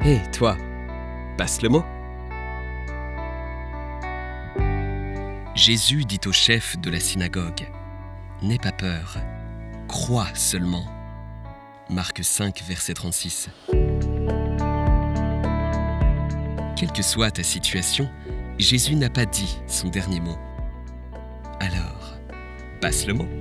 Hé, toi, passe le mot. Jésus dit au chef de la synagogue : « N'aie pas peur, crois seulement. » Marc 5, verset 36. Quelle que soit ta situation, Jésus n'a pas dit son dernier mot. Alors, passe le mot.